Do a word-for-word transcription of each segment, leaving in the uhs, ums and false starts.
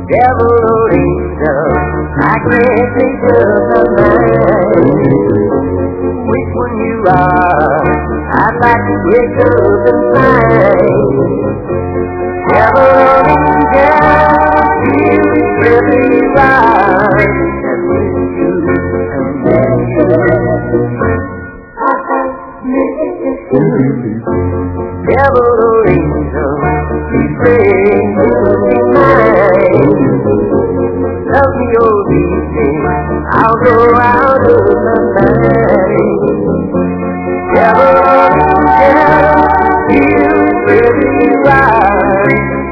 devil or angel, I can't think of the mind. Which one you are, I'd like to wake up and find. Devil or angel, you really are, and with you I'm devil or angel, you say you'll be mine. Love me or leave me, I'll go out of my mind. Devil or angel, you really are.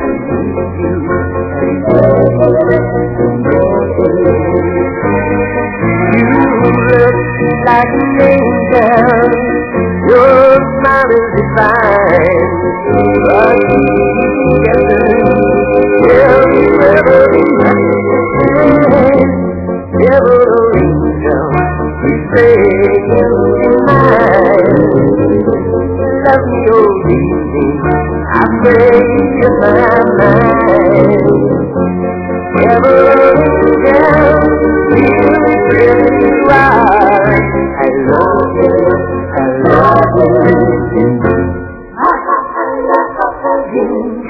You look like an angel, your smile is divine, but you will never be mine. Devil or angel, you say you'll be mine. Love me or leave me, I pray you're my mind. Devil or angel, you really are. I love you, I love you, I love you.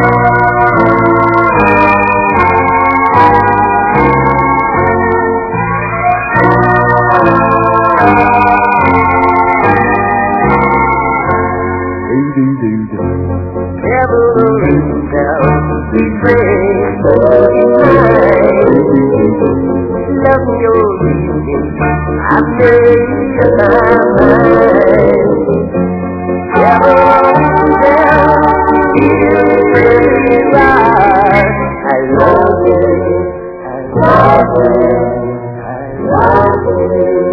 Devil or angel, we pray for you. Love me or leave me, I pray you're my mind. Devil or angel, you really are. I love you, I love you, I love you.